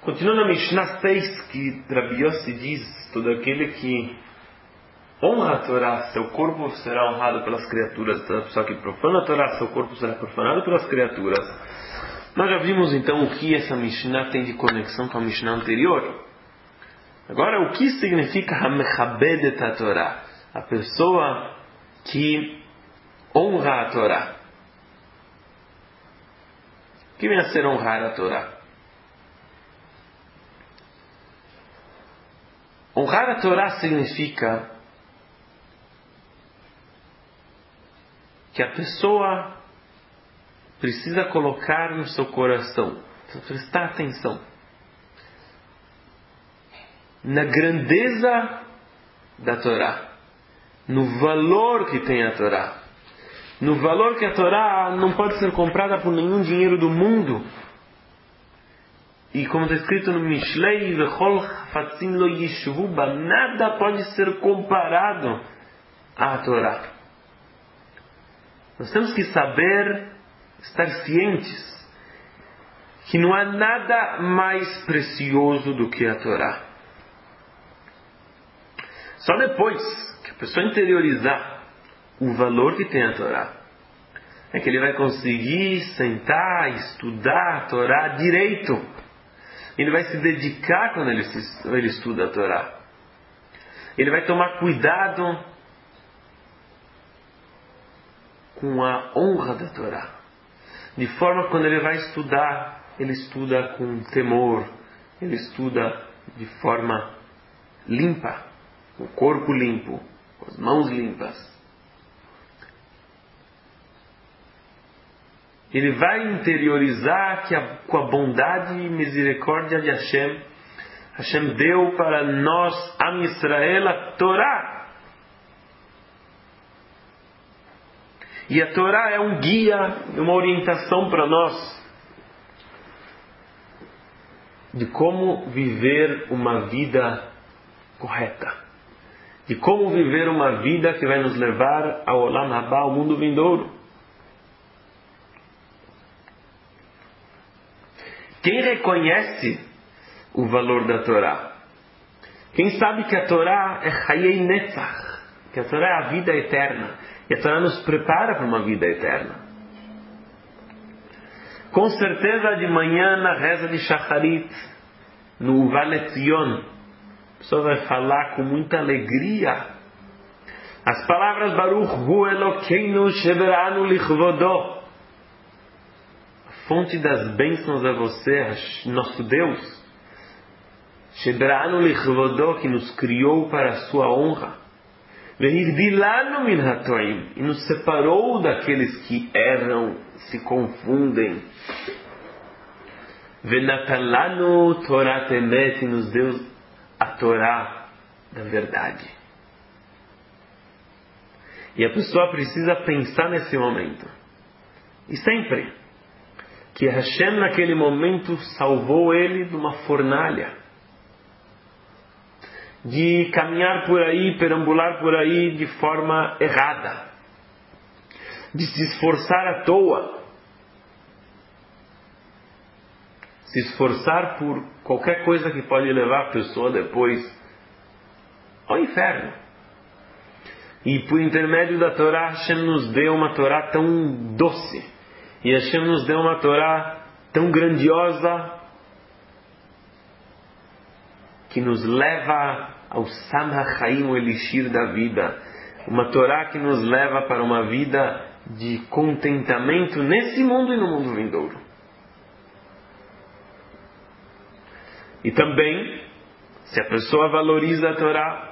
Continua na Mishnah 6 que Rabi Yossi diz: todo aquele que honra a Torá, seu corpo será honrado pelas criaturas. A pessoa que profana a Torá, seu corpo será profanado pelas criaturas. Nós já vimos então o que essa Mishnah tem de conexão com a Mishnah anterior. Agora, o que significa Hamechabedet a Torá? A pessoa que honra a Torá. O que vem a ser honrar a Torá? Honrar a Torá significa que a pessoa precisa colocar no seu coração, prestar atenção na grandeza da Torá, no valor que tem a Torá, no valor que a Torá não pode ser comprada por nenhum dinheiro do mundo. E como está escrito no Mishlei, Vechol Chafatzim lo yishvu ba, nada pode ser comparado à Torá. Nós temos que saber, estar cientes, que não há nada mais precioso do que a Torá. Só depois que a pessoa interiorizar o valor que tem a Torá, é que ele vai conseguir sentar, estudar a Torá direito. Ele vai se dedicar quando ele estuda a Torá. Ele vai tomar cuidado com a honra da Torá. De forma que quando ele vai estudar, ele estuda com temor, ele estuda de forma limpa, com o corpo limpo, com as mãos limpas. Ele vai interiorizar que com a bondade e misericórdia de Hashem, Hashem deu para nós, Am Yisrael, a Torá. E a Torá é um guia, uma orientação para nós de como viver uma vida correta, de como viver uma vida que vai nos levar ao Olam Haba, ao mundo vindouro. Quem reconhece o valor da Torá? Quem sabe que a Torá é Hayei Netzach, que a Torá é a vida eterna, e a Torá nos prepara para uma vida eterna. Com certeza de manhã na reza de Shacharit, no Uva Letzion, a pessoa vai falar com muita alegria as palavras Baruch Hu Elokeinu Sheberanu Lichvodo. Fonte das bênçãos a você, nosso Deus. Sheberanu Lichvodo, que nos criou para a sua honra. Vehirdilanu min hatoim, e nos separou daqueles que erram, se confundem. Venatalanu Torat Emet, e nos deu a Torá da verdade. E a pessoa precisa pensar nesse momento. E sempre que Hashem naquele momento salvou ele de uma fornalha, de caminhar por aí, perambular por aí de forma errada, de se esforçar à toa, se esforçar por qualquer coisa que pode levar a pessoa depois ao inferno. E por intermédio da Torá, Hashem nos deu uma Torá tão doce, e Hashem nos deu uma Torá tão grandiosa, que nos leva ao Samach Chaim, o elixir da vida. Uma Torá que nos leva para uma vida de contentamento nesse mundo e no mundo vindouro. E também, se a pessoa valoriza a Torá,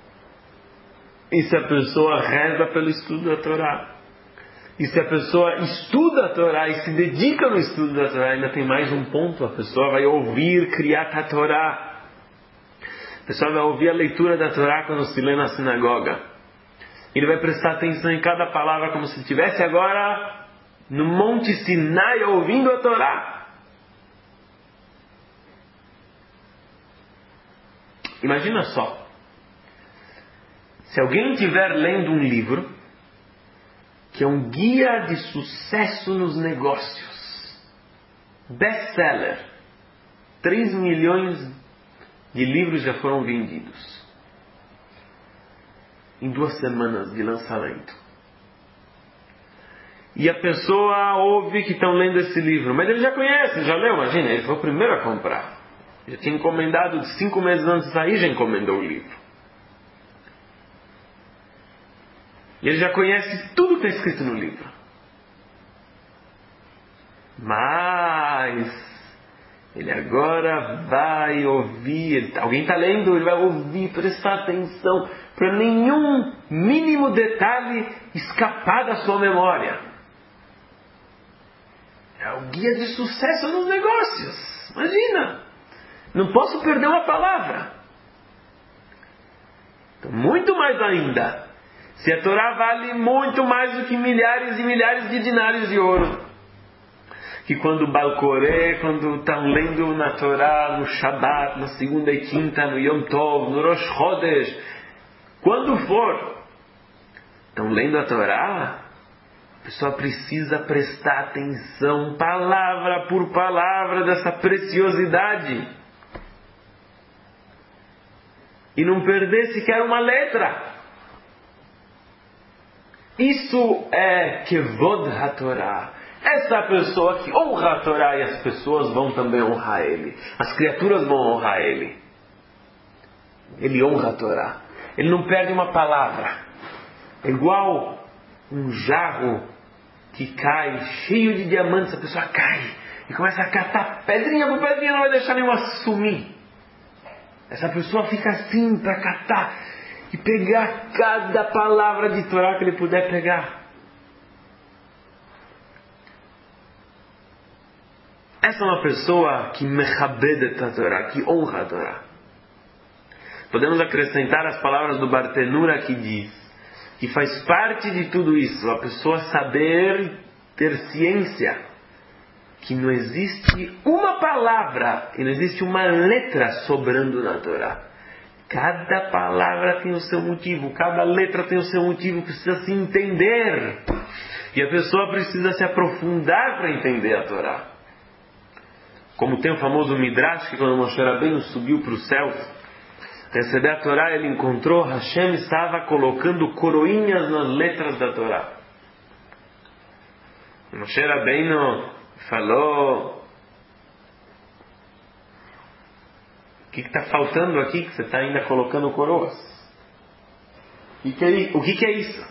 e se a pessoa reza pelo estudo da Torá, e se a pessoa estuda a Torá e se dedica no estudo da Torá, ainda tem mais um ponto: a pessoa vai ouvir Kriyat HaTorá. A pessoa vai ouvir a leitura da Torá quando se lê na sinagoga. Ele vai prestar atenção em cada palavra como se estivesse agora no Monte Sinai ouvindo a Torá. Imagina só, se alguém estiver lendo um livro que é um guia de sucesso nos negócios, best-seller, 3 milhões de livros já foram vendidos. Em 2 semanas de lançamento. E a pessoa ouve que estão lendo esse livro. Mas ele já conhece, já leu, imagina. Ele foi o primeiro a comprar. Já tinha encomendado 5 meses antes de sair, já encomendou o livro. E ele já conhece tudo que está escrito no livro. Mas ele agora vai ouvir. Alguém está lendo, ele vai ouvir, prestar atenção, para nenhum mínimo detalhe escapar da sua memória. É o guia de sucesso nos negócios. Imagina! Não posso perder uma palavra. Então, muito mais ainda. Se a Torá vale muito mais do que milhares e milhares de dinários de ouro. Que quando Balcoré, quando estão lendo na Torá, no Shabbat, na segunda e quinta, no Yom Tov, no Rosh Chodesh, quando for, estão lendo a Torá, a pessoa precisa prestar atenção, palavra por palavra, dessa preciosidade. E não perder sequer uma letra. Isso é Kevod HaTorah. Essa pessoa que honra a Torá, e as pessoas vão também honrar ele. As criaturas vão honrar ele. Ele honra a Torá. Ele não perde uma palavra. É igual um jarro que cai cheio de diamantes. A pessoa cai e começa a catar pedrinha por pedrinha, não vai deixar nenhuma sumir. Essa pessoa fica assim para catar e pegar cada palavra de Torá que ele puder pegar. Essa é uma pessoa que mechabedet a Torá, que honra a Torá. Podemos acrescentar as palavras do Bartenura que diz que faz parte de tudo isso a pessoa saber ter ciência que não existe uma palavra e não existe uma letra sobrando na Torá. Cada palavra tem o seu motivo, cada letra tem o seu motivo, precisa se entender. E a pessoa precisa se aprofundar para entender a Torá. Como tem o famoso Midrash, que quando Moshe Rabbeinu subiu para os céus, receber a Torá, ele encontrou, Hashem estava colocando coroinhas nas letras da Torá. Moshe Rabbeinu falou: o que está faltando aqui que você está ainda colocando coroas? O que é isso?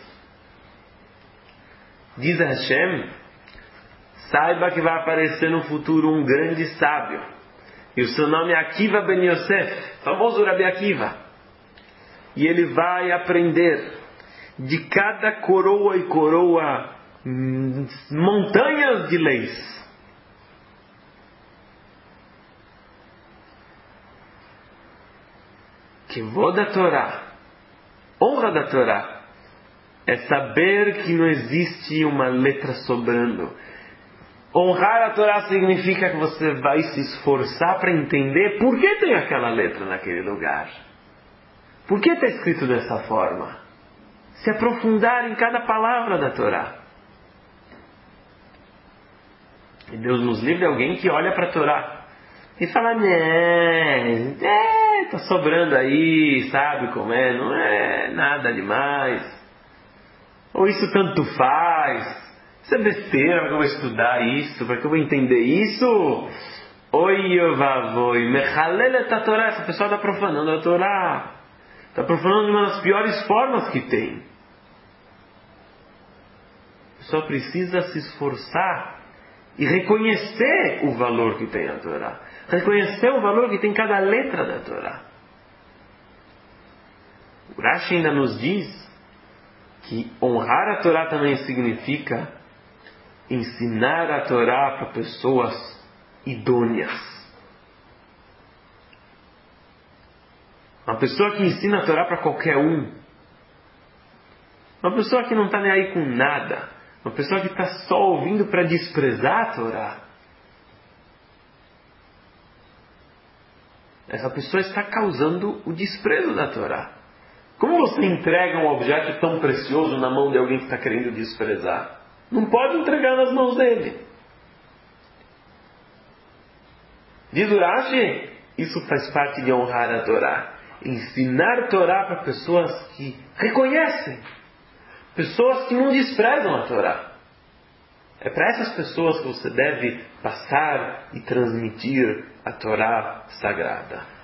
Diz a Hashem: saiba que vai aparecer no futuro um grande sábio. E o seu nome é Akiva Ben Yosef, famoso Rabi Akiva. E ele vai aprender de cada coroa e coroa montanhas de leis. Que vou da Torá, honra da Torá, é saber que não existe uma letra sobrando. Honrar a Torá significa que você vai se esforçar para entender por que tem aquela letra naquele lugar. Por que está escrito dessa forma? Se aprofundar em cada palavra da Torá. E Deus nos livre de alguém que olha para a Torá e fala: está sobrando aí, sabe como é, não é nada demais. Ou isso tanto faz. Isso é besteira, para que eu vou estudar isso, para que eu vou entender isso? Oi, vavoi, mechalelet a Torá. Essa pessoa está profanando a Torá. Está profanando de uma das piores formas que tem. A pessoa precisa se esforçar e reconhecer o valor que tem a Torá. Reconhecer o valor que tem cada letra da Torá. O Rashi ainda nos diz que honrar a Torá também significa ensinar a Torá para pessoas idôneas. Uma pessoa que ensina a Torá para qualquer um. Uma pessoa que não está nem aí com nada. Uma pessoa que está só ouvindo para desprezar a Torá. Essa pessoa está causando o desprezo da Torá. Como você entrega um objeto tão precioso na mão de alguém que está querendo desprezar? Não pode entregar nas mãos dele. Diz o Rashi, isso faz parte de honrar a Torá. Ensinar a Torá para pessoas que reconhecem, pessoas que não desprezam a Torá. É para essas pessoas que você deve passar e transmitir a Torá sagrada.